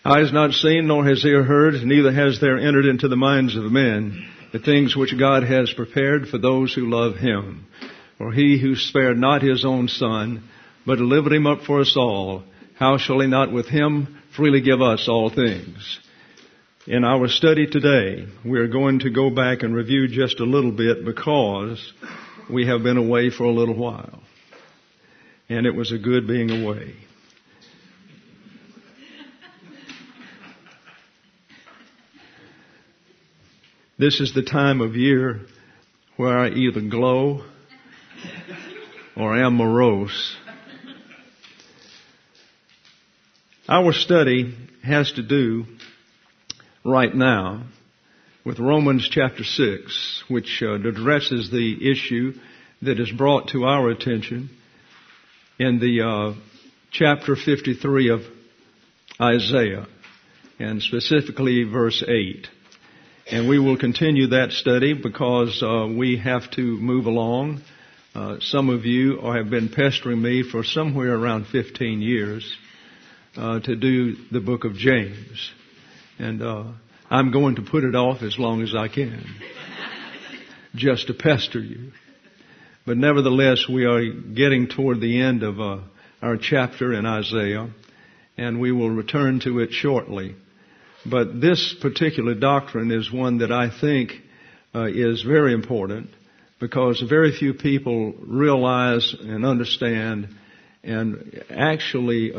Eye has not seen, nor has ear heard, neither has there entered into the minds of men the things which God has prepared for those who love Him. For He who spared not His own Son, but delivered Him up for us all, how shall He not with Him freely give us all things? In our study today, we are going to go back and review just a little bit because we have been away for a little while. And it was a good being away. This is the time of year where I either glow or am morose. Our study has to do right now with Romans chapter 6, which addresses the issue that is brought to our attention in the chapter 53 of Isaiah, and specifically verse 8. And we will continue that study because we have to move along. Some of you have been pestering me for somewhere around 15 years to do the book of James. And I'm going to put it off as long as I can, just to pester you. But nevertheless, we are getting toward the end of our chapter in Isaiah, and we will return to it shortly. But this particular doctrine is one that I think is very important because very few people realize and understand and actually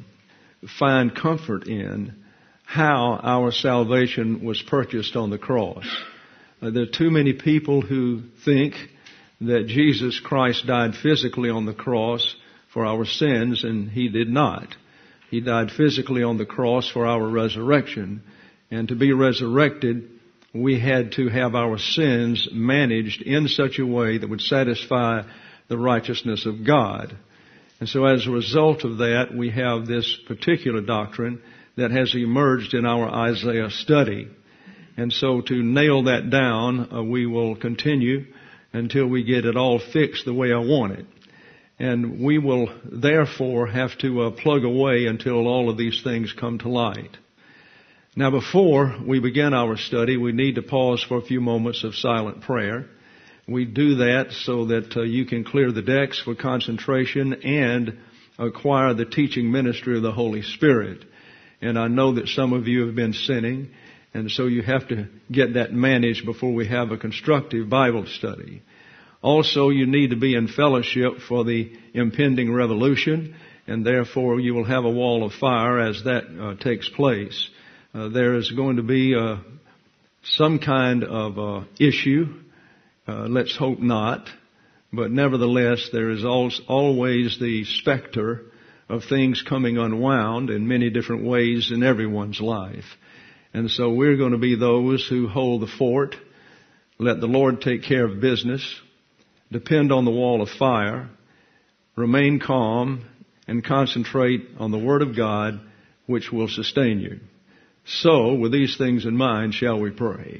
find comfort in how our salvation was purchased on the cross. There are too many people who think that Jesus Christ died physically on the cross for our sins, and He did not. He died physically on the cross for our resurrection. And to be resurrected, we had to have our sins managed in such a way that would satisfy the righteousness of God. And so as a result of that, we have this particular doctrine that has emerged in our Isaiah study. And so to nail that down, we will continue until we get it all fixed the way I want it. And we will therefore have to plug away until all of these things come to light. Now, before we begin our study, we need to pause for a few moments of silent prayer. We do that so that you can clear the decks for concentration and acquire the teaching ministry of the Holy Spirit. And I know that some of you have been sinning, and so you have to get that managed before we have a constructive Bible study. Also, you need to be in fellowship for the impending revolution, and therefore you will have a wall of fire as that takes place. There is going to be some kind of issue. Let's hope not. But nevertheless, there is always the specter of things coming unwound in many different ways in everyone's life. And so we're going to be those who hold the fort, let the Lord take care of business, depend on the wall of fire, remain calm, and concentrate on the Word of God, which will sustain you. So, with these things in mind, shall we pray?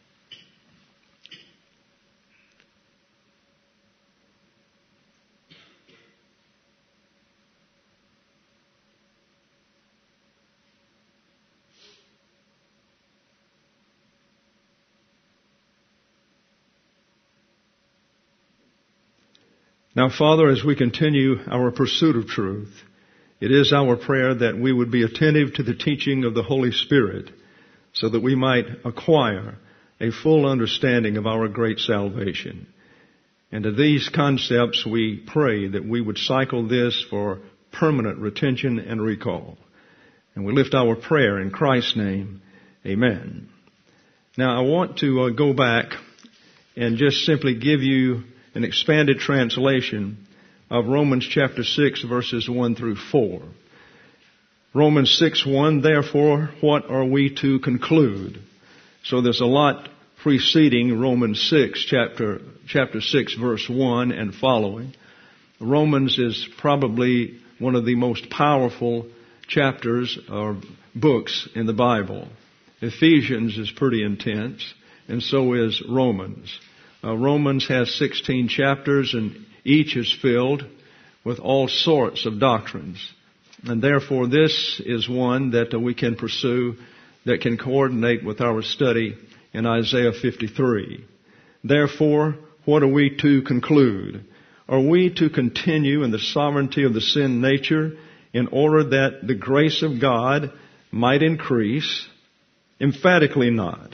Now, Father, as we continue our pursuit of truth, it is our prayer that we would be attentive to the teaching of the Holy Spirit so that we might acquire a full understanding of our great salvation. And to these concepts, we pray that we would cycle this for permanent retention and recall. And we lift our prayer in Christ's name. Amen. Now, I want to go back and just simply give you an expanded translation of Romans chapter 6, verses 1 through 4. Romans 6:1, therefore, what are we to conclude? So there's a lot preceding Romans 6, chapter 6, verse 1 and following. Romans is probably one of the most powerful chapters or books in the Bible. Ephesians is pretty intense, and so is Romans. Romans has 16 chapters, and each is filled with all sorts of doctrines. And therefore, this is one that we can pursue that can coordinate with our study in Isaiah 53. Therefore, what are we to conclude? Are we to continue in the sovereignty of the sin nature in order that the grace of God might increase? Emphatically not.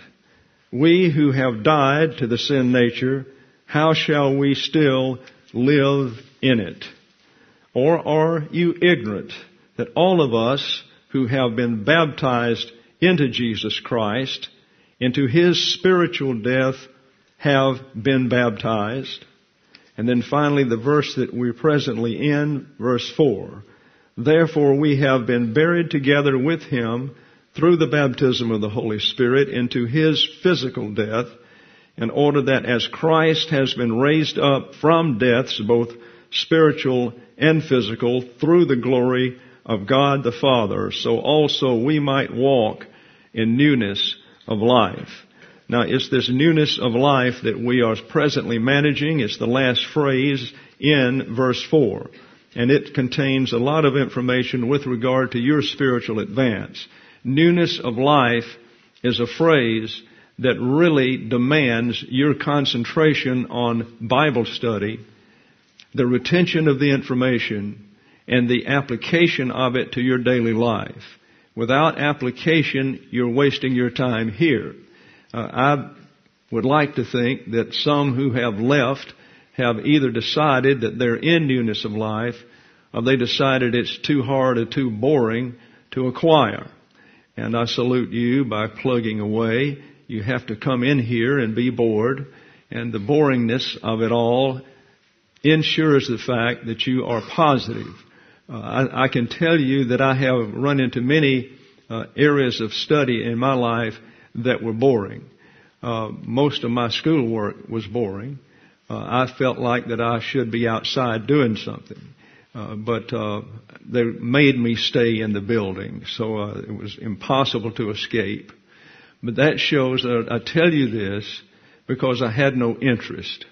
We who have died to the sin nature, how shall we still live in it? Or are you ignorant that all of us who have been baptized into Jesus Christ, into His spiritual death, have been baptized? And then finally the verse that we're presently in, verse 4. Therefore we have been buried together with Him through the baptism of the Holy Spirit into His physical death, in order that as Christ has been raised up from deaths, both spiritual and physical, through the glory of God the Father, so also we might walk in newness of life. Now, it's this newness of life that we are presently managing. It's the last phrase in verse 4. And it contains a lot of information with regard to your spiritual advance. Newness of life is a phrase that really demands your concentration on Bible study, the retention of the information, and the application of it to your daily life. Without application, you're wasting your time here. I would like to think that some who have left have either decided that they're in newness of life, or they decided it's too hard or too boring to acquire. And I salute you by plugging away. You have to come in here and be bored, and the boringness of it all ensures the fact that you are positive. I can tell you that I have run into many areas of study in my life that were boring. Most of my schoolwork was boring. I felt like that I should be outside doing something. But they made me stay in the building, so it was impossible to escape. But that shows, I tell you this because I had no interest.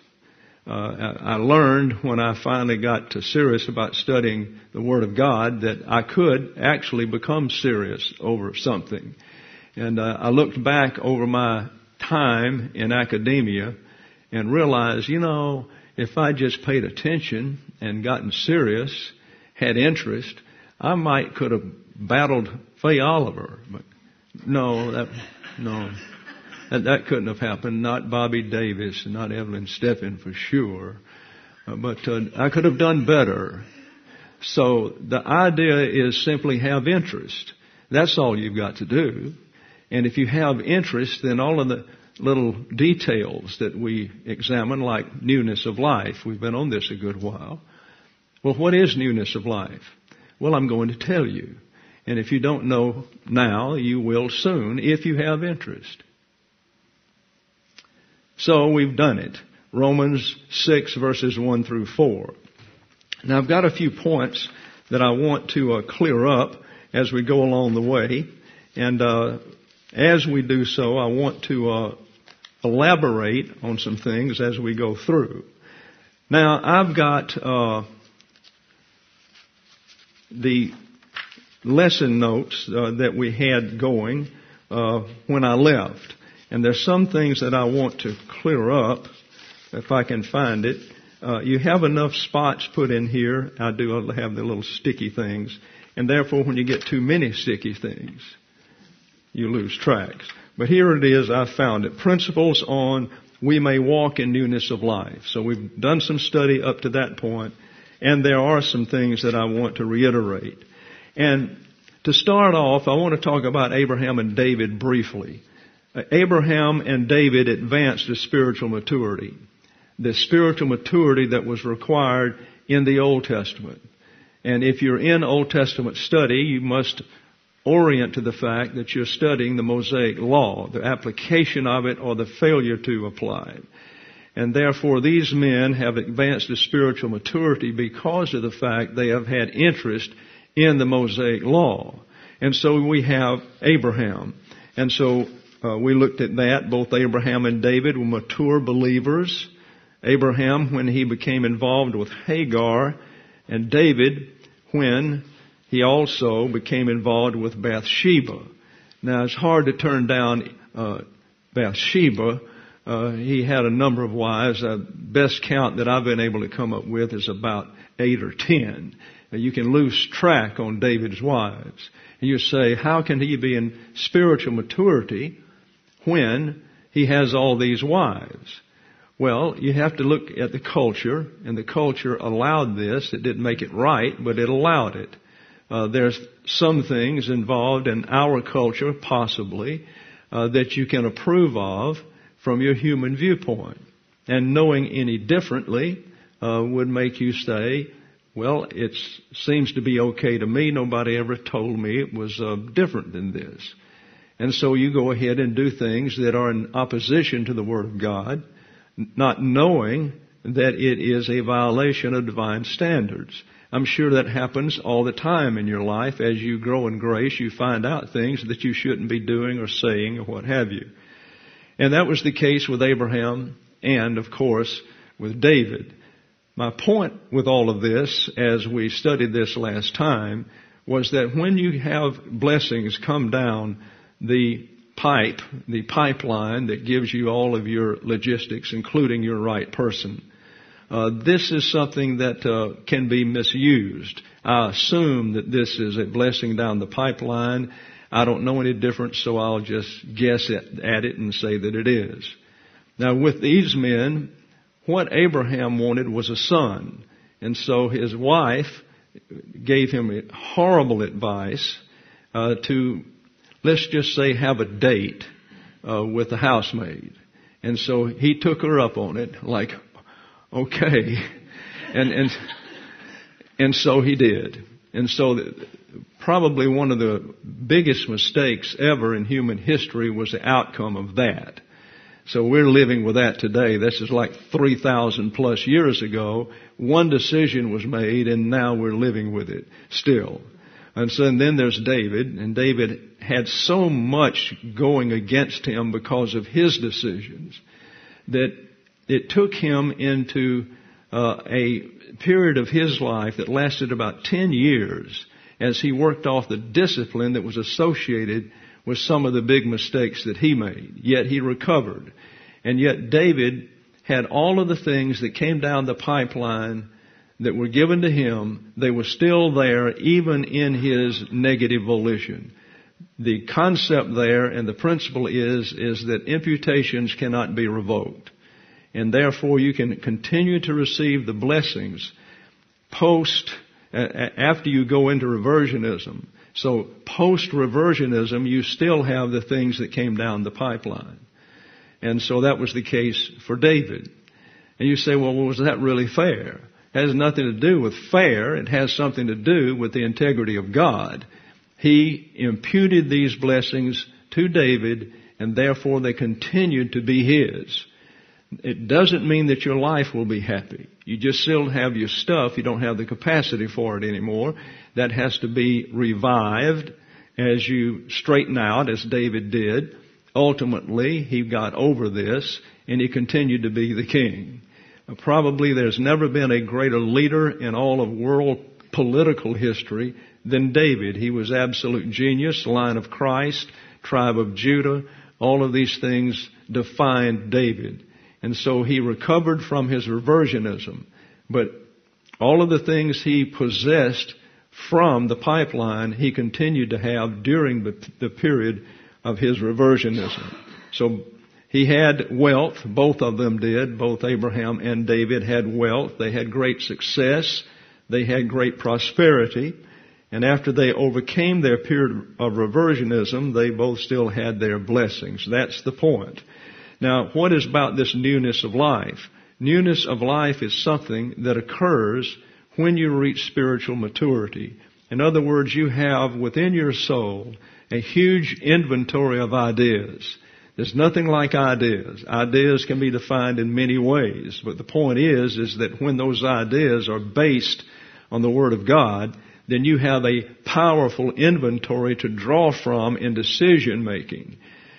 I learned when I finally got serious about studying the Word of God that I could actually become serious over something. And I looked back over my time in academia and realized, if I just paid attention and gotten serious, had interest, I could have battled Faye Oliver. But that couldn't have happened. Not Bobby Davis, and not Evelyn Steffen for sure. But I could have done better. So the idea is simply have interest. That's all you've got to do. And if you have interest, then all of the little details that we examine, like newness of life, we've been on this a good while. Well, what is newness of life? Well, I'm going to tell you. And if you don't know now, you will soon if you have interest. So we've done it. Romans 6 verses 1 through 4. Now I've got a few points that I want to clear up as we go along the way. And as we do so, I want to elaborate on some things as we go through. Now I've got the lesson notes that we had going when I left. And there's some things that I want to clear up, if I can find it. You have enough spots put in here. I do have the little sticky things. And therefore, when you get too many sticky things, you lose tracks. But here it is. I found it. Principles on we may walk in newness of life. So we've done some study up to that point. And there are some things that I want to reiterate. And to start off, I want to talk about Abraham and David briefly. Abraham and David advanced to spiritual maturity. The spiritual maturity that was required in the Old Testament. And if you're in Old Testament study, you must orient to the fact that you're studying the Mosaic Law, the application of it or the failure to apply it. And therefore these men have advanced to spiritual maturity because of the fact they have had interest in the Mosaic Law. And so we have Abraham. And so we looked at that. Both Abraham and David were mature believers. Abraham when he became involved with Hagar, and David when he also became involved with Bathsheba. Now, it's hard to turn down Bathsheba. He had a number of wives. Best count that I've been able to come up with is about 8 or 10. You can lose track on David's wives. And you say, how can he be in spiritual maturity when he has all these wives? Well, you have to look at the culture, and the culture allowed this. It didn't make it right, but it allowed it. There's some things involved in our culture, possibly, that you can approve of from your human viewpoint. And knowing any differently would make you say, well, it seems to be okay to me. Nobody ever told me it was different than this. And so you go ahead and do things that are in opposition to the Word of God, not knowing that it is a violation of divine standards. I'm sure that happens all the time in your life. As you grow in grace, you find out things that you shouldn't be doing or saying or what have you. And that was the case with Abraham and, of course, with David. My point with all of this, as we studied this last time, was that when you have blessings come down the pipeline that gives you all of your logistics, including your right person, this is something that can be misused. I assume that this is a blessing down the pipeline. I don't know any different, so I'll just guess at it and say that it is. Now, with these men, what Abraham wanted was a son. And so his wife gave him horrible advice to, let's just say, have a date with the housemaid. And so he took her up on it, like, okay. And so he did. And so probably one of the biggest mistakes ever in human history was the outcome of that. So we're living with that today. This is like 3,000 plus years ago. One decision was made, and now we're living with it still. And so and then there's David, and David had so much going against him because of his decisions that it took him into a period of his life that lasted about 10 years as he worked off the discipline that was associated with some of the big mistakes that he made. Yet he recovered. And yet David had all of the things that came down the pipeline that were given to him. They were still there even in his negative volition. The concept there and the principle is that imputations cannot be revoked. And therefore you can continue to receive the blessings after you go into reversionism. So post-reversionism, you still have the things that came down the pipeline. And so that was the case for David. And you say, well, was that really fair? It has nothing to do with fair. It has something to do with the integrity of God. He imputed these blessings to David, and therefore they continued to be his. It doesn't mean that your life will be happy. You just still have your stuff. You don't have the capacity for it anymore. That has to be revived as you straighten out, as David did. Ultimately, he got over this, and he continued to be the king. Probably there's never been a greater leader in all of world political history than David. He was absolute genius, line of Christ, tribe of Judah. All of these things defined David. And so he recovered from his reversionism. But all of the things he possessed from the pipeline, he continued to have during the period of his reversionism. So he had wealth. Both of them did. Both Abraham and David had wealth. They had great success. They had great prosperity. And after they overcame their period of reversionism, they both still had their blessings. That's the point. Now, what is about this newness of life? Newness of life is something that occurs when you reach spiritual maturity. In other words, you have within your soul a huge inventory of ideas. There's nothing like ideas. Ideas can be defined in many ways, but the point is that when those ideas are based on the Word of God, then you have a powerful inventory to draw from in decision making.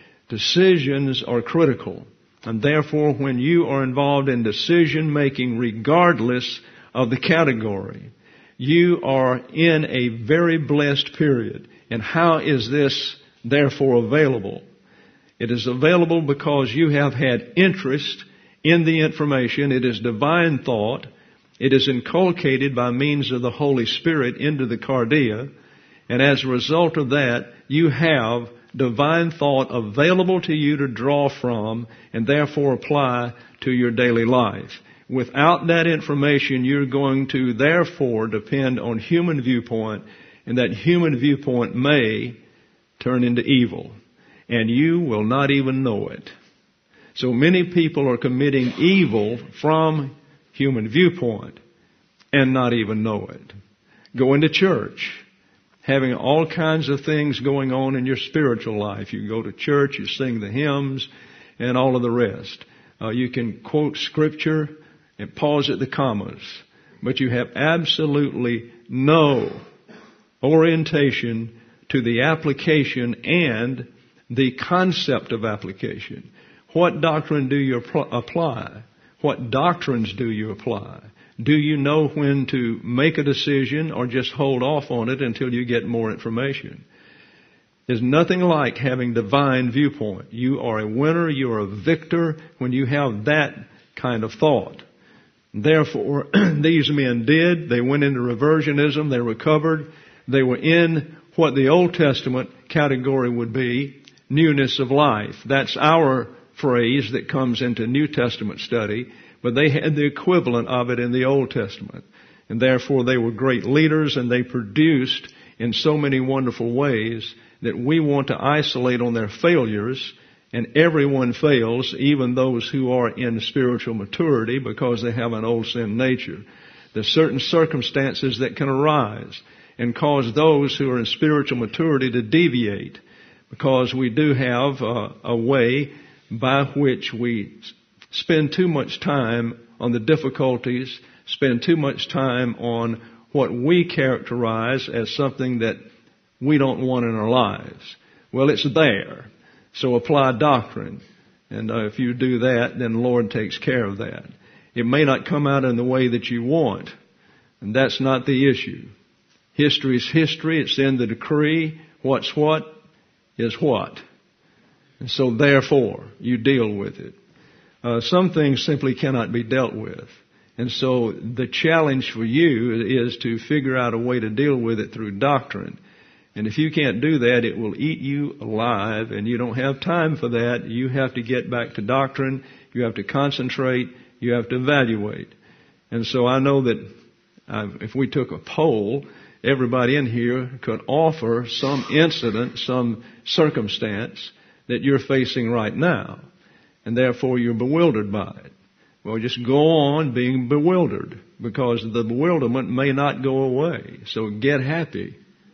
Decisions are critical, and therefore when you are involved in decision making regardless of the category, You are in a very blessed period. And how is this therefore available? It is available because you have had interest in the information. It is divine thought. It is inculcated by means of the Holy Spirit into the cardia. And as a result of that, you have divine thought available to you to draw from and therefore apply to your daily life. Without that information, you're going to therefore depend on human viewpoint, and that human viewpoint may turn into evil. And you will not even know it. So many people are committing evil from human viewpoint and not even know it. Going to church, having all kinds of things going on in your spiritual life. You go to church, you sing the hymns, and all of the rest. You can quote Scripture and pause at the commas, but you have absolutely no orientation to the application and the concept of application. What doctrine do you apply? What doctrines do you apply? Do you know when to make a decision or just hold off on it until you get more information? There's nothing like having divine viewpoint. You are a winner, you are a victor when you have that kind of thought. Therefore, these men did. They went into reversionism. They recovered. They were in what the Old Testament category would be newness of life. That's our phrase that comes into New Testament study, but they had the equivalent of it in the Old Testament. And therefore they were great leaders, and they produced in so many wonderful ways that we want to isolate on their failures. And everyone fails, even those who are in spiritual maturity, because they have an old sin nature. There's certain circumstances that can arise and cause those who are in spiritual maturity to deviate, because we do have a way by which we spend too much time on the difficulties, spend too much time on what we characterize as something that we don't want in our lives. Well, it's there. So apply doctrine. And if you do that, then the Lord takes care of that. It may not come out in the way that you want. And that's not the issue. History is history. It's in the decree. What's what is what. And so therefore, you deal with it. Some things simply cannot be dealt with. And so the challenge for you is to figure out a way to deal with it through doctrine. And if you can't do that, it will eat you alive, and you don't have time for that. You have to get back to doctrine. You have to concentrate. You have to evaluate. And so I know that if we took a poll, everybody in here could offer some incident, some circumstance that you're facing right now, and therefore you're bewildered by it. Well, just go on being bewildered, because the bewilderment may not go away. So get happy.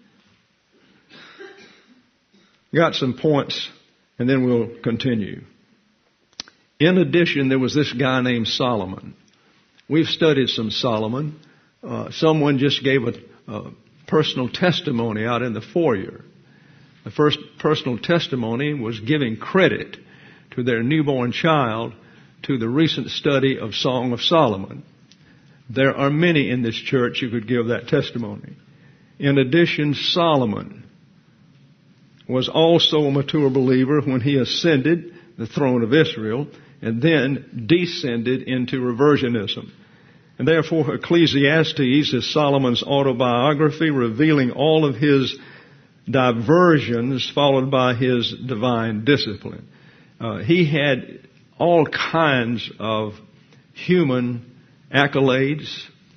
Got some points, and then we'll continue. In addition, there was this guy named Solomon. We've studied some Solomon. Someone just gave a personal testimony out in the foyer. The first personal testimony was giving credit to their newborn child to the recent study of Song of Solomon. There are many in this church who could give that testimony. In addition, Solomon was also a mature believer when he ascended the throne of Israel and then descended into reversionism. And therefore, Ecclesiastes is Solomon's autobiography, revealing all of his diversions followed by his divine discipline. He had all kinds of human accolades,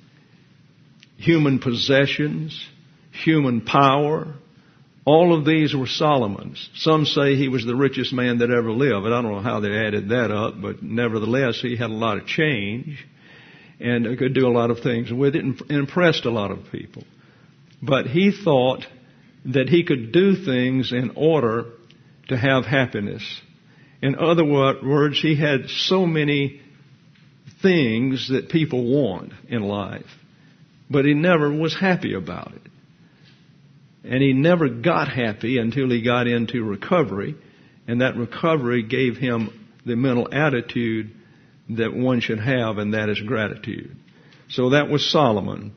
human possessions, human power. All of these were Solomon's. Some say he was the richest man that ever lived. And I don't know how they added that up, but nevertheless, he had a lot of change and could do a lot of things with it and impressed a lot of people. But he thought that he could do things in order to have happiness. In other words, he had so many things that people want in life, but he never was happy about it. And he never got happy until he got into recovery, and that recovery gave him the mental attitude that one should have, and that is gratitude. So that was Solomon.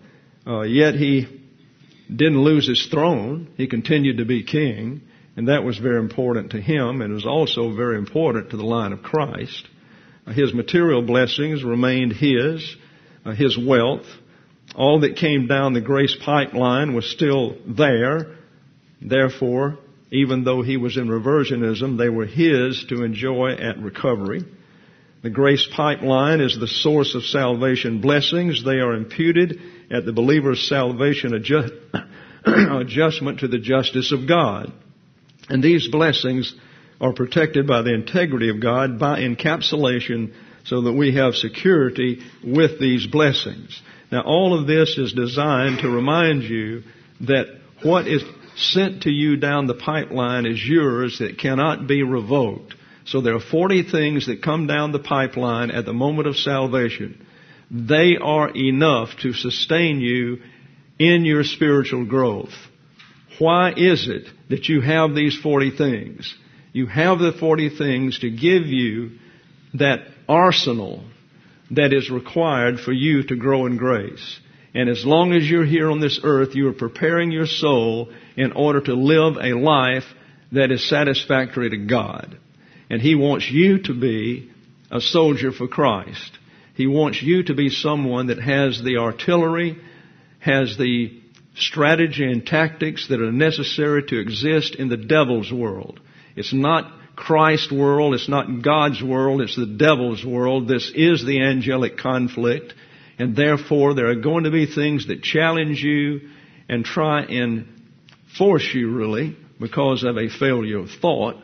Yet he didn't lose his throne. He continued to be king, and that was very important to him, and it was also very important to the line of Christ. His material blessings remained his wealth. All that came down the grace pipeline was still there. Therefore, even though he was in reversionism, they were his to enjoy at recovery. The grace pipeline is the source of salvation blessings. They are imputed at the believer's salvation adjustment to the justice of God. And these blessings are protected by the integrity of God by encapsulation so that we have security with these blessings. Now, all of this is designed to remind you that what is sent to you down the pipeline is yours, that cannot be revoked. So there are 40 things that come down the pipeline at the moment of salvation. They are enough to sustain you in your spiritual growth. Why is it that you have these 40 things? You have the 40 things to give you that arsenal that is required for you to grow in grace. And as long as you're here on this earth, you are preparing your soul in order to live a life that is satisfactory to God. And He wants you to be a soldier for Christ. He wants you to be someone that has the artillery, has the strategy and tactics that are necessary to exist in the devil's world. It's not Christ's world, it's not God's world, it's the devil's world. This is the angelic conflict. And therefore, there are going to be things that challenge you and try and force you, really, because of a failure of thought,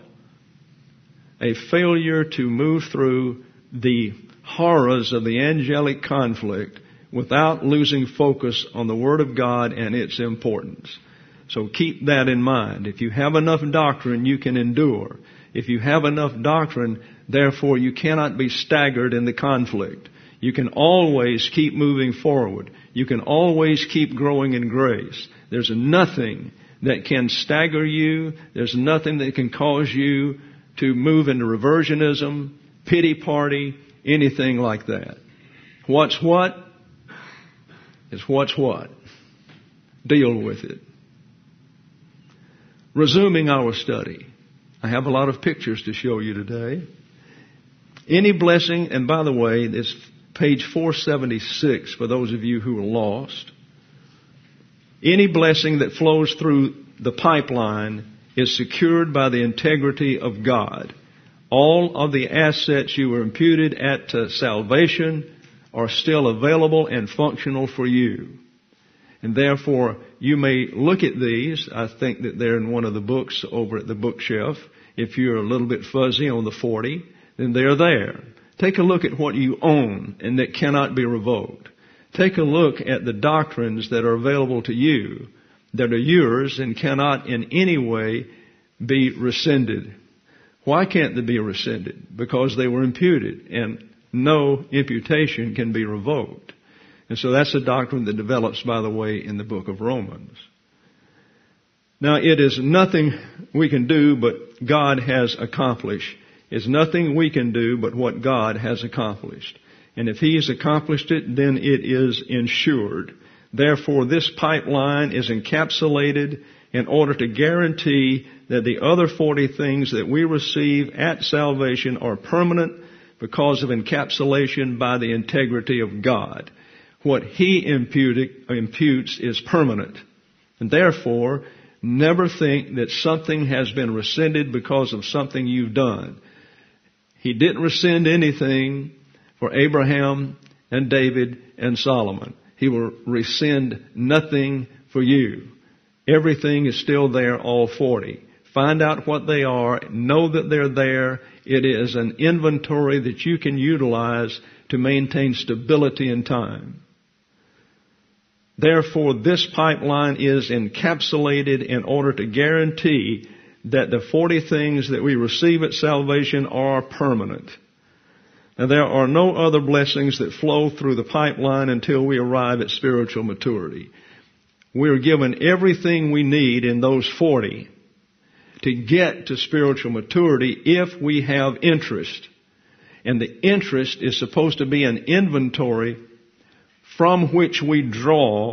a failure to move through the horrors of the angelic conflict without losing focus on the Word of God and its importance. So keep that in mind. If you have enough doctrine, you can endure. If you have enough doctrine, therefore you cannot be staggered in the conflict. You can always keep moving forward. You can always keep growing in grace. There's nothing that can stagger you. There's nothing that can cause you to move into reversionism, pity party, anything like that. What's what is what's what. Deal with it. Resuming our study. I have a lot of pictures to show you today. Any blessing, and by the way, it's page 476 for those of you who are lost. Any blessing that flows through the pipeline is secured by the integrity of God. All of the assets you were imputed at salvation are still available and functional for you. And therefore, you may look at these. I think that they're in one of the books over at the bookshelf. If you're a little bit fuzzy on the 40, then they're there. Take a look at what you own and that cannot be revoked. Take a look at the doctrines that are available to you, that are yours and cannot in any way be rescinded. Why can't they be rescinded? Because they were imputed, and no imputation can be revoked. And so that's a doctrine that develops, by the way, in the book of Romans. Now, it is nothing we can do but God has accomplished. It's nothing we can do but what God has accomplished. And if He has accomplished it, then it is ensured. Therefore, this pipeline is encapsulated in order to guarantee that the other 40 things that we receive at salvation are permanent because of encapsulation by the integrity of God. What He imputes is permanent. And therefore, never think that something has been rescinded because of something you've done. He didn't rescind anything for Abraham and David and Solomon. He will rescind nothing for you. Everything is still there, all 40. Find out what they are. Know that they're there. It is an inventory that you can utilize to maintain stability in time. Therefore, this pipeline is encapsulated in order to guarantee that the 40 things that we receive at salvation are permanent. Now, there are no other blessings that flow through the pipeline until we arrive at spiritual maturity. We're given everything we need in those 40 to get to spiritual maturity if we have interest. And the interest is supposed to be an inventory from which we draw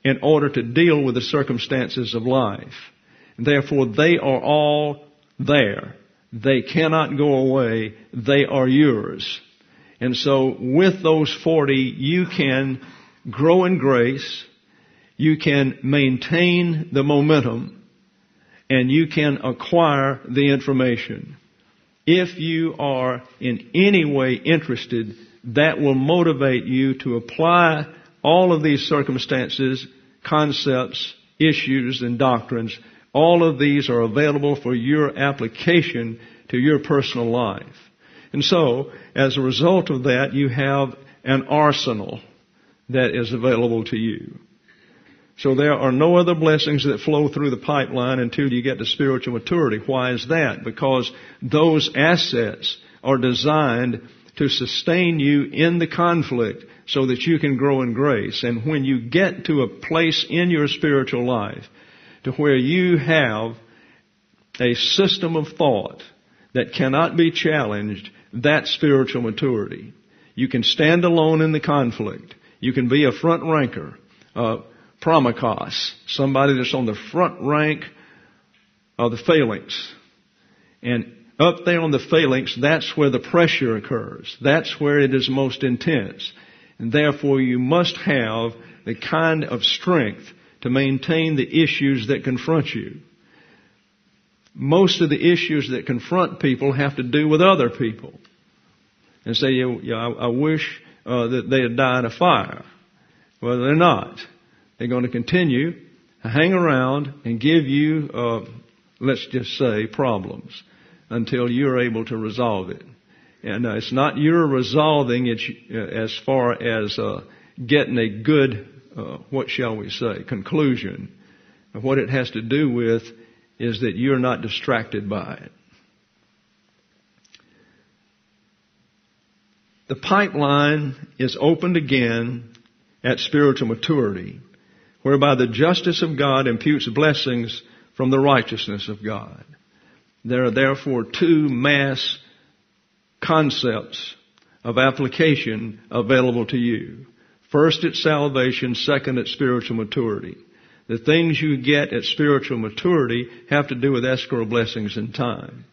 in order to deal with the circumstances of life. And therefore, they are all there. They cannot go away. They are yours. And so with those 40, you can grow in grace, you can maintain the momentum, and you can acquire the information. If you are in any way interested, that will motivate you to apply all of these circumstances, concepts, issues, and doctrines. All of these are available for your application to your personal life. And so, as a result of that, you have an arsenal that is available to you. So there are no other blessings that flow through the pipeline until you get to spiritual maturity. Why is that? Because those assets are designed to sustain you in the conflict so that you can grow in grace. And when you get to a place in your spiritual life to where you have a system of thought that cannot be challenged, that's spiritual maturity. You can stand alone in the conflict. You can be a front ranker, promikos, somebody that's on the front rank of the phalanx. And up there on the phalanx, that's where the pressure occurs. That's where it is most intense. And therefore, you must have the kind of strength to maintain the issues that confront you. Most of the issues that confront people have to do with other people. And say, I wish that they had died of fire. Well, they're not. They're going to continue to hang around and give you, let's just say, problems until you're able to resolve it. And it's not your resolving it as far as getting a good, what shall we say, conclusion. What it has to do with is that you're not distracted by it. The pipeline is opened again at spiritual maturity, whereby the justice of God imputes blessings from the righteousness of God. There are therefore two mass concepts of application available to you. First, it's salvation. Second, it's spiritual maturity. The things you get at spiritual maturity have to do with escrow blessings in time.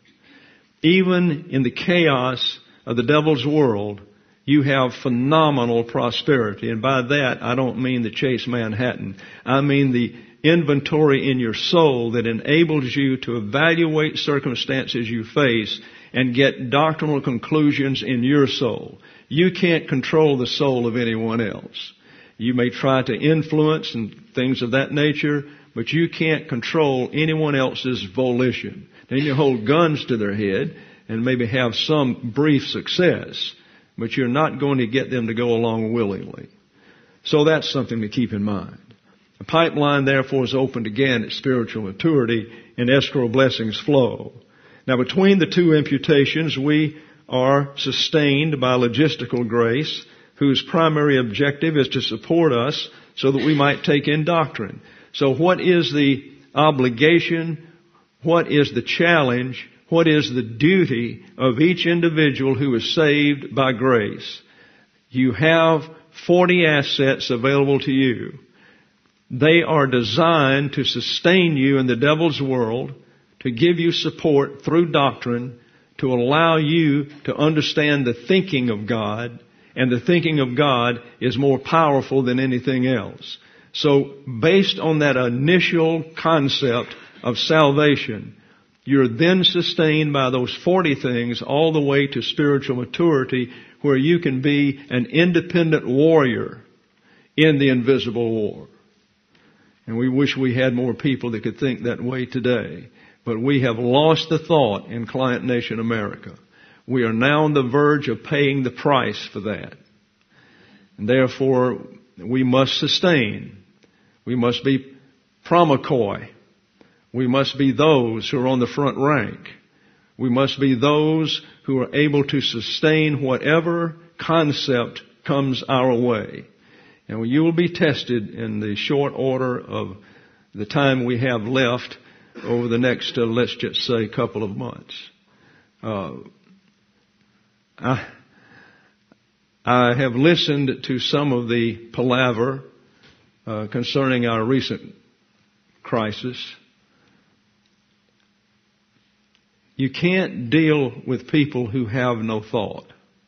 Even in the chaos of the devil's world, you have phenomenal prosperity. And by that, I don't mean the Chase Manhattan. I mean the inventory in your soul that enables you to evaluate circumstances you face and get doctrinal conclusions in your soul. You can't control the soul of anyone else. You may try to influence and things of that nature, but you can't control anyone else's volition. Then you hold guns to their head and maybe have some brief success, but you're not going to get them to go along willingly. So that's something to keep in mind. The pipeline, therefore, is opened again at spiritual maturity, and escrow blessings flow. Now, between the two imputations, we are sustained by logistical grace, whose primary objective is to support us so that we might take in doctrine. So what is the obligation? What is the challenge? What is the duty of each individual who is saved by grace? You have 40 assets available to you. They are designed to sustain you in the devil's world, to give you support through doctrine, to allow you to understand the thinking of God, and the thinking of God is more powerful than anything else. So based on that initial concept of salvation, you're then sustained by those 40 things all the way to spiritual maturity, where you can be an independent warrior in the invisible war. And we wish we had more people that could think that way today. But we have lost the thought in Client Nation America. We are now on the verge of paying the price for that. And therefore, we must sustain. We must be promikoi. We must be those who are on the front rank. We must be those who are able to sustain whatever concept comes our way. And you will be tested in the short order of the time we have left over the next, let's just say, couple of months. I have listened to some of the palaver concerning our recent crisis. You can't deal with people who have no thought.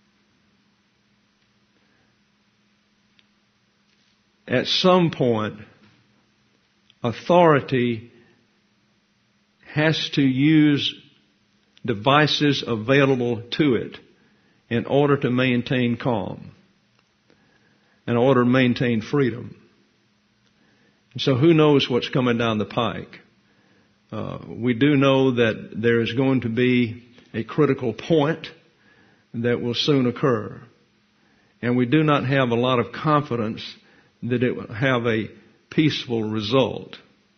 At some point, authority has to use devices available to it in order to maintain calm, in order to maintain freedom. And so who knows what's coming down the pike? We do know that there is going to be a critical point that will soon occur. And we do not have a lot of confidence that it will have a peaceful result.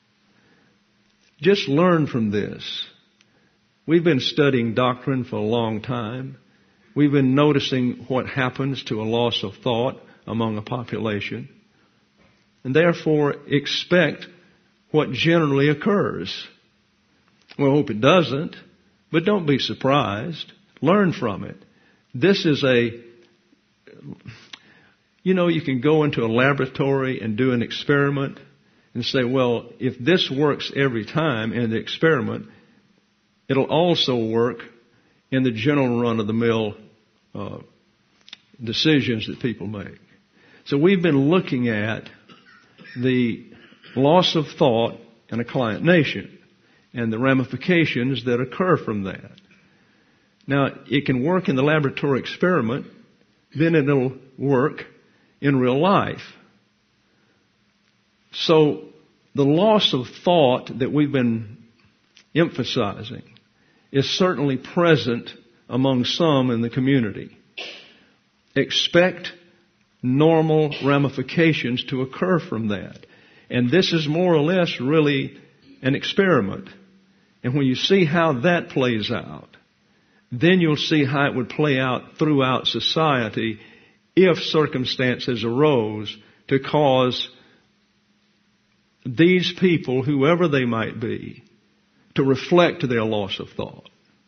Just learn from this. We've been studying doctrine for a long time. We've been noticing what happens to a loss of thought among a population. And therefore expect what generally occurs. We hope it doesn't, but don't be surprised. Learn from it. This is you can go into a laboratory and do an experiment and say, well, if this works every time in the experiment, it'll also work in the general run-of-the-mill decisions that people make. So we've been looking at the loss of thought in a client nation and the ramifications that occur from that. Now, it can work in the laboratory experiment, then it'll work in real life. So the loss of thought that we've been emphasizing is certainly present among some in the community. Expect normal ramifications to occur from that. And this is more or less really an experiment. And when you see how that plays out, then you'll see how it would play out throughout society if circumstances arose to cause these people, whoever they might be, to reflect their loss of thought.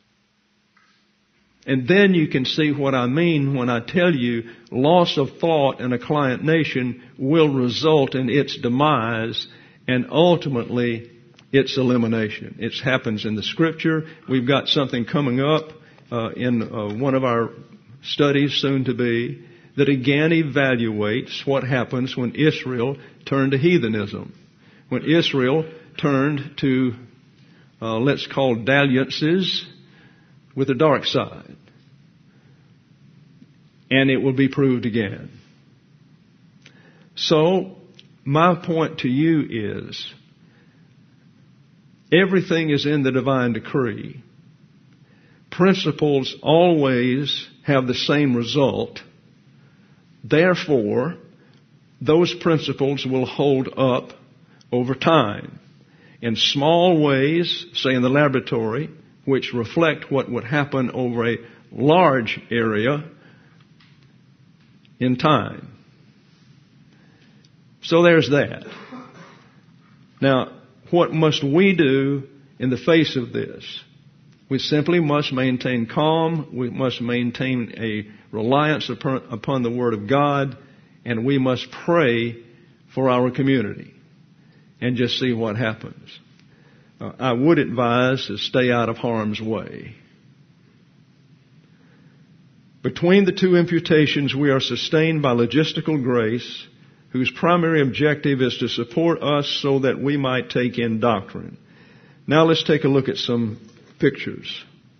And then you can see what I mean when I tell you loss of thought in a client nation will result in its demise and ultimately its elimination. It happens in the Scripture. We've got something coming up in one of our studies soon to be that again evaluates what happens when Israel turned to heathenism. When Israel turned to, let's call dalliances with the dark side. And it will be proved again. So, my point to you is, everything is in the divine decree. Principles always have the same result. Therefore, those principles will hold up over time in small ways, say in the laboratory, which reflect what would happen over a large area in time. So there's that. Now, what must we do in the face of this? We simply must maintain calm. We must maintain a reliance upon the Word of God. And we must pray for our community and just see what happens. I would advise to stay out of harm's way. Between the two imputations, we are sustained by logistical grace, whose primary objective is to support us so that we might take in doctrine. Now let's take a look at some pictures.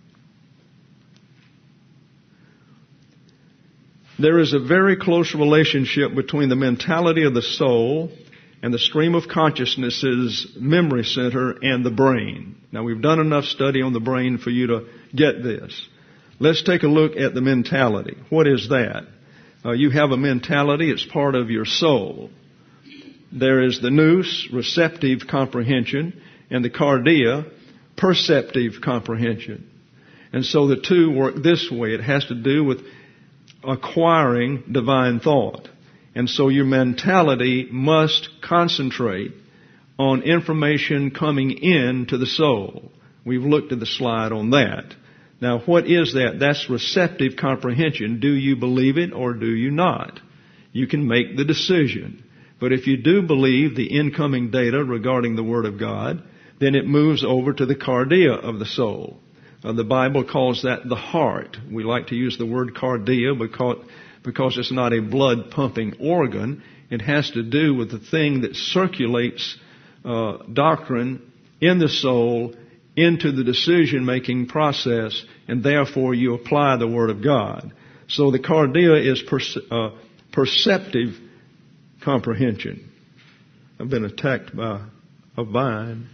There is a very close relationship between the mentality of the soul and the stream of consciousness's memory center and the brain. Now, we've done enough study on the brain for you to get this. Let's take a look at the mentality. What is that? You have a mentality. It's part of your soul. There is the nous, receptive comprehension, and the cardia, perceptive comprehension. And so the two work this way. It has to do with acquiring divine thought. And so your mentality must concentrate on information coming in to the soul. We've looked at the slide on that. Now, what is that? That's receptive comprehension. Do you believe it or do you not? You can make the decision. But if you do believe the incoming data regarding the Word of God, then it moves over to the cardia of the soul. The Bible calls that the heart. We like to use the word cardia because it's not a blood pumping organ. It has to do with the thing that circulates doctrine in the soul into the decision-making process, and therefore you apply the Word of God. So the cardia is perceptive comprehension. I've been attacked by a vine.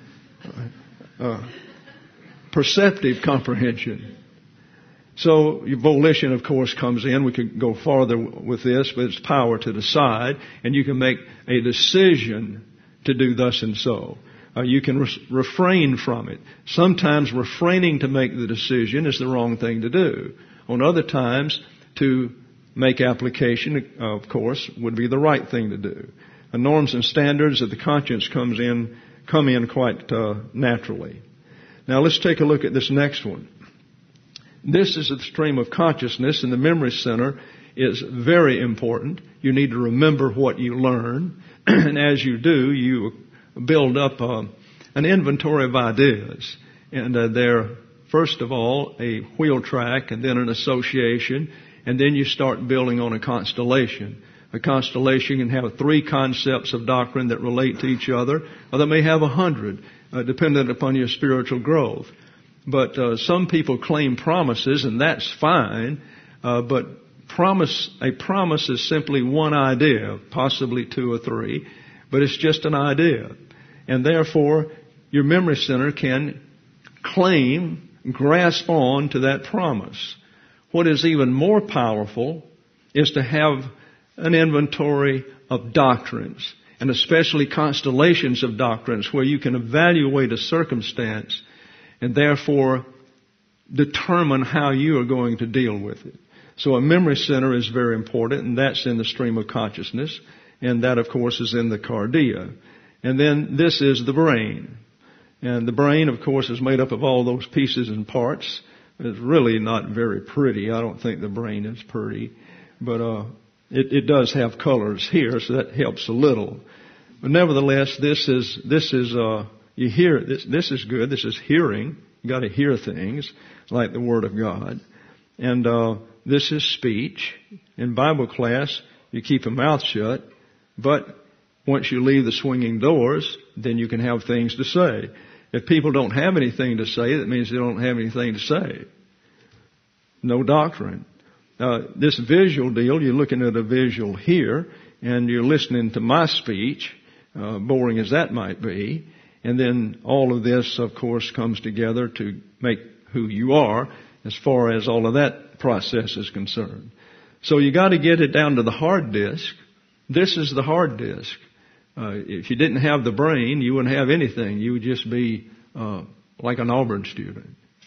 Perceptive comprehension. So your volition, of course, comes in. We could go farther with this, but it's power to decide, and you can make a decision to do thus and so. You can refrain from it. Sometimes refraining to make the decision is the wrong thing to do. On other times, to make application, of course, would be the right thing to do. The norms and standards of the conscience come in quite naturally. Now let's take a look at this next one. This is the stream of consciousness, and the memory center is very important. You need to remember what you learn, and as you do, you build up an inventory of ideas. And they're, first of all, a wheel track, and then an association, and then you start building on a constellation. A constellation can have 3 concepts of doctrine that relate to each other, or they may have 100, dependent upon your spiritual growth. But some people claim promises, and that's fine, but a promise is simply one idea, possibly 2 or 3, but it's just an idea. And therefore, your memory center can grasp on to that promise. What is even more powerful is to have an inventory of doctrines, and especially constellations of doctrines, where you can evaluate a circumstance and therefore determine how you are going to deal with it. So a memory center is very important, and that's in the stream of consciousness, and that, of course, is in the cardia. And then this is the brain. And the brain, of course, is made up of all those pieces and parts. It's really not very pretty. I don't think the brain is pretty. But it does have colors here, so that helps a little. But nevertheless, this is you hear this is good. This is hearing. You got to hear things like the Word of God. And this is speech. In Bible class, you keep your mouth shut, but once you leave the swinging doors, then you can have things to say. If people don't have anything to say, that means they don't have anything to say. No doctrine. This visual deal, you're looking at a visual here, and you're listening to my speech, boring as that might be. And then all of this, of course, comes together to make who you are as far as all of that process is concerned. So you got to get it down to the hard disk. This is the hard disk. If you didn't have the brain, you wouldn't have anything. You would just be like an Auburn student.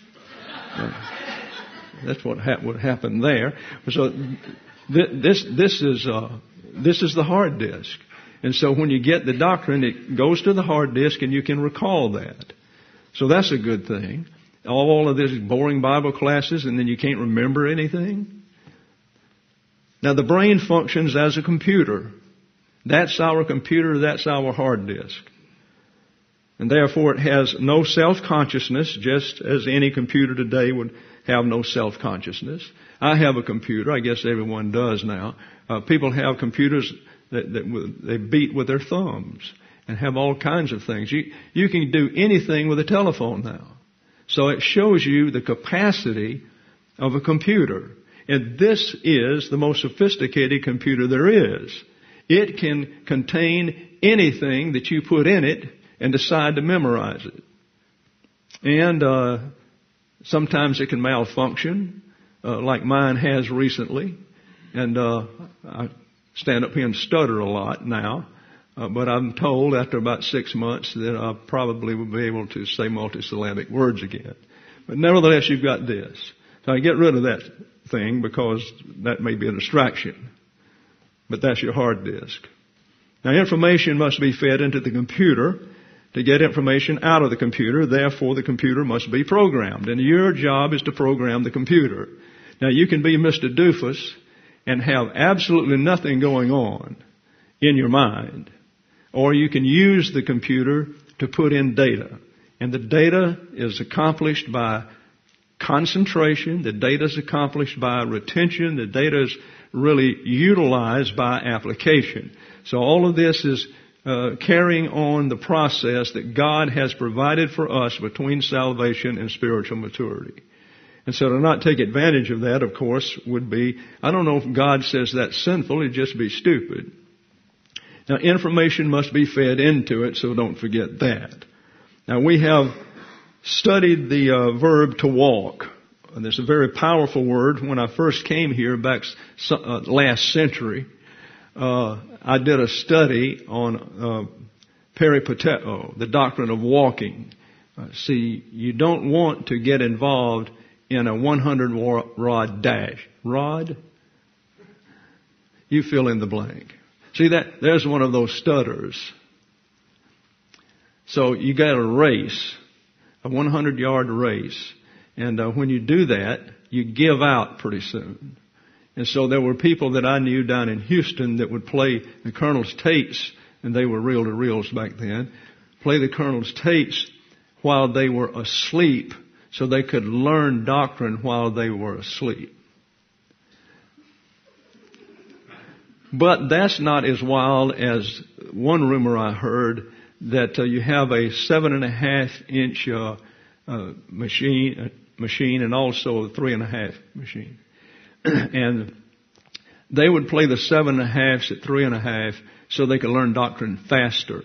That's what would happen there. So this is the hard disk. And so when you get the doctrine, it goes to the hard disk, and you can recall that. So that's a good thing. All of these boring Bible classes, and then you can't remember anything. Now the brain functions as a computer. That's our computer, that's our hard disk. And therefore it has no self-consciousness, just as any computer today would have no self-consciousness. I have a computer, I guess everyone does now. People have computers that they beat with their thumbs and have all kinds of things. You can do anything with a telephone now. So it shows you the capacity of a computer. And this is the most sophisticated computer there is. It can contain anything that you put in it and decide to memorize it. And sometimes it can malfunction, like mine has recently. And I stand up here and stutter a lot now. But I'm told after about 6 months that I probably will be able to say multisyllabic words again. But nevertheless, you've got this. So I get rid of that thing because that may be a distraction. But that's your hard disk. Now information must be fed into the computer to get information out of the computer. Therefore, the computer must be programmed. And your job is to program the computer. Now you can be Mr. Doofus and have absolutely nothing going on in your mind. Or you can use the computer to put in data. And the data is accomplished by concentration. The data is accomplished by retention. The data is really utilized by application. So all of this is carrying on the process that God has provided for us between salvation and spiritual maturity. And so to not take advantage of that, of course, would be, I don't know if God says that's sinful, it'd just be stupid. Now, information must be fed into it, so don't forget that. Now, we have studied the verb to walk. And it's a very powerful word. When I first came here back last century, I did a study on peripateo, the doctrine of walking. See, you don't want to get involved in a 100-rod dash. Rod? You fill in the blank. See, there's one of those stutters. So you got a race, a 100-yard race. And when you do that, you give out pretty soon. And so there were people that I knew down in Houston that would play the colonel's tapes, and they were reel-to-reels back then, play the colonel's tapes while they were asleep so they could learn doctrine while they were asleep. But that's not as wild as one rumor I heard that you have a 7.5-inch machine and also a 3.5 machine. And they would play the 7.5s at 3.5 so they could learn doctrine faster.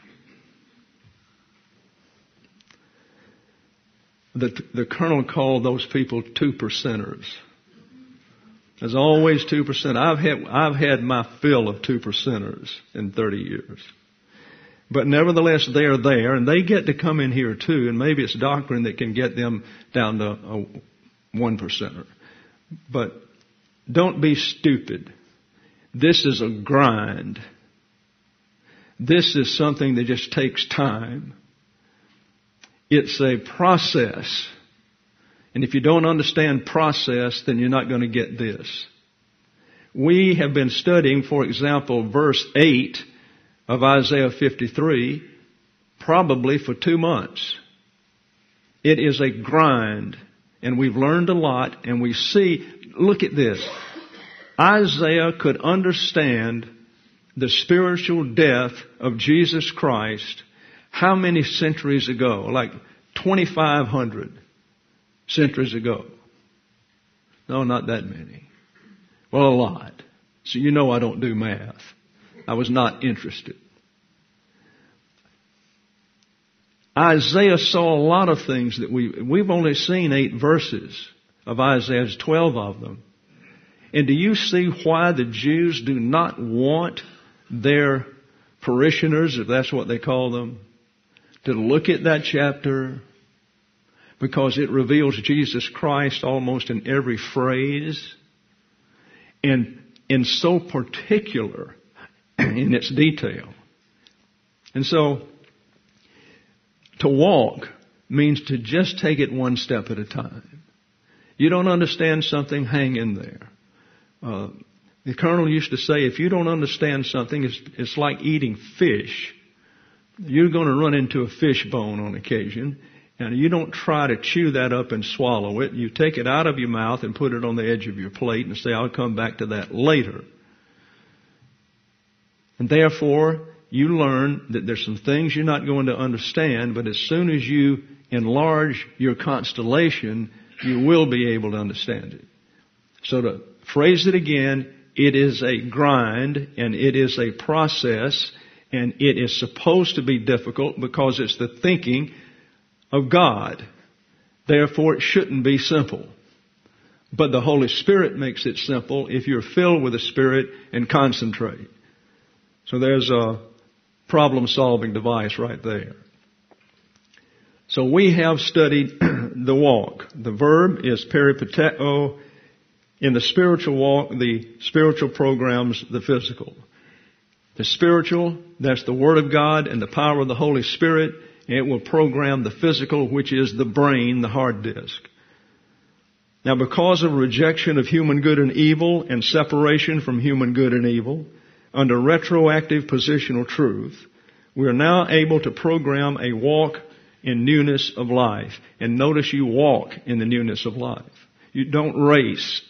The colonel called those people 2%ers. There's always 2%. I've had my fill of 2%ers in 30 years. But nevertheless, they're there, and they get to come in here too, and maybe it's doctrine that can get them down to a 1%er. But don't be stupid. This is a grind. This is something that just takes time. It's a process. And if you don't understand process, then you're not going to get this. We have been studying, for example, verse 8 of Isaiah 53, probably for 2 months. It is a grind, and we've learned a lot, and we see, look at this. Isaiah could understand the spiritual death of Jesus Christ how many centuries ago? Like 2,500 centuries ago. No, not that many. Well, a lot. So you know I don't do math. I was not interested. Isaiah saw a lot of things that we've only seen 8 verses of Isaiah. There's 12 of them. And do you see why the Jews do not want their parishioners, if that's what they call them, to look at that chapter? Because it reveals Jesus Christ almost in every phrase, and so particular in its detail. And so, to walk means to just take it one step at a time. You don't understand something, hang in there. The colonel used to say, if you don't understand something, it's like eating fish. You're going to run into a fish bone on occasion, and you don't try to chew that up and swallow it. You take it out of your mouth and put it on the edge of your plate and say, I'll come back to that later. And therefore, you learn that there's some things you're not going to understand, but as soon as you enlarge your constellation, you will be able to understand it. So to phrase it again, it is a grind and it is a process, and it is supposed to be difficult because it's the thinking of God. Therefore, it shouldn't be simple. But the Holy Spirit makes it simple if you're filled with the Spirit and concentrate. So there's a problem-solving device right there. So we have studied the walk. The verb is peripateo. In the spiritual walk, the spiritual programs the physical. The spiritual, that's the Word of God and the power of the Holy Spirit. It will program the physical, which is the brain, the hard disk. Now, because of rejection of human good and evil and separation from human good and evil, under retroactive positional truth, we are now able to program a walk in newness of life. And notice you walk in the newness of life. You don't race.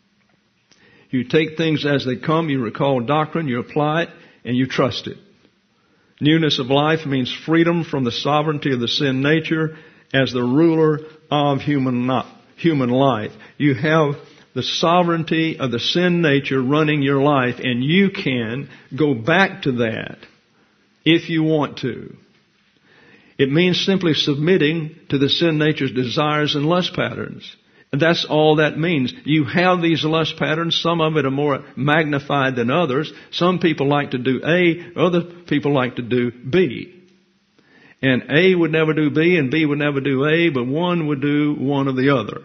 You take things as they come, you recall doctrine, you apply it, and you trust it. Newness of life means freedom from the sovereignty of the sin nature as the ruler of human life. You have the sovereignty of the sin nature running your life, and you can go back to that if you want to. It means simply submitting to the sin nature's desires and lust patterns. And that's all that means. You have these lust patterns. Some of it are more magnified than others. Some people like to do A, other people like to do B. And A would never do B and B would never do A, but one would do one or the other.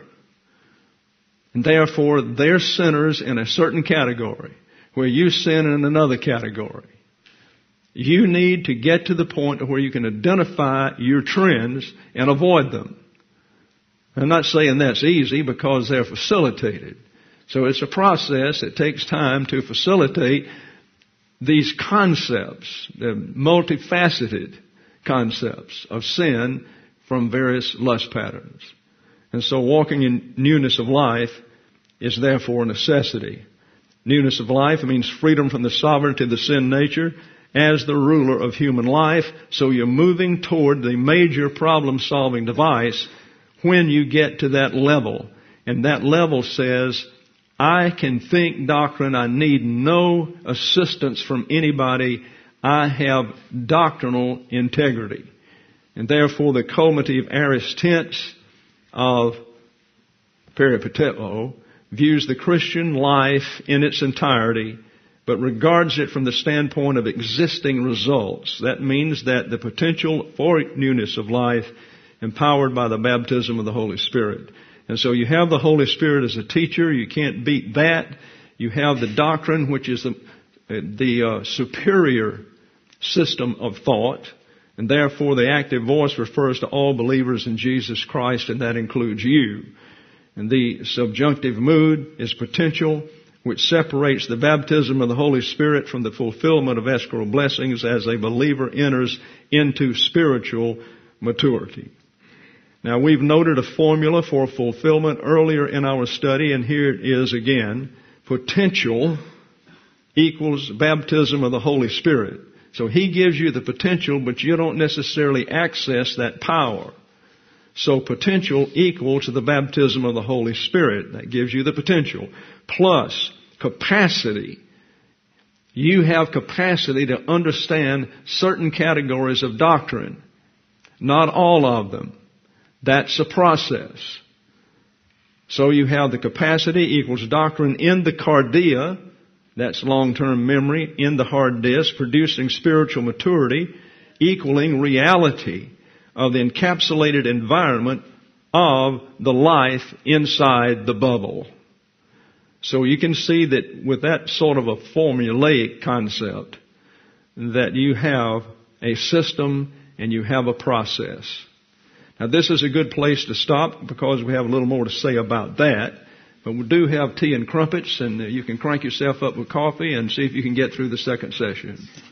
And therefore, they're sinners in a certain category, where you sin in another category. You need to get to the point where you can identify your trends and avoid them. I'm not saying that's easy because they're facilitated. So it's a process. It takes time to facilitate these concepts, the multifaceted concepts of sin from various lust patterns. And so walking in newness of life is therefore a necessity. Newness of life means freedom from the sovereignty of the sin nature as the ruler of human life. So you're moving toward the major problem-solving device when you get to that level. And that level says, I can think doctrine. I need no assistance from anybody. I have doctrinal integrity. And therefore the culminative aorist tense of peripateo views the Christian life in its entirety, but regards it from the standpoint of existing results. That means that the potential for newness of life empowered by the baptism of the Holy Spirit. And so you have the Holy Spirit as a teacher. You can't beat that. You have the doctrine, which is the superior system of thought. And therefore the active voice refers to all believers in Jesus Christ, and that includes you. And the subjunctive mood is potential, which separates the baptism of the Holy Spirit from the fulfillment of escrow blessings as a believer enters into spiritual maturity. Now, we've noted a formula for fulfillment earlier in our study, and here it is again. Potential equals baptism of the Holy Spirit. So He gives you the potential, but you don't necessarily access that power. So potential equals the baptism of the Holy Spirit. That gives you the potential. Plus capacity. You have capacity to understand certain categories of doctrine. Not all of them. That's a process. So you have the capacity equals doctrine in the cardia. That's long-term memory in the hard disk, producing spiritual maturity, equaling reality of the encapsulated environment of the life inside the bubble. So you can see that with that sort of a formulaic concept, that you have a system and you have a process. Now this is a good place to stop because we have a little more to say about that. But we do have tea and crumpets, and you can crank yourself up with coffee and see if you can get through the second session.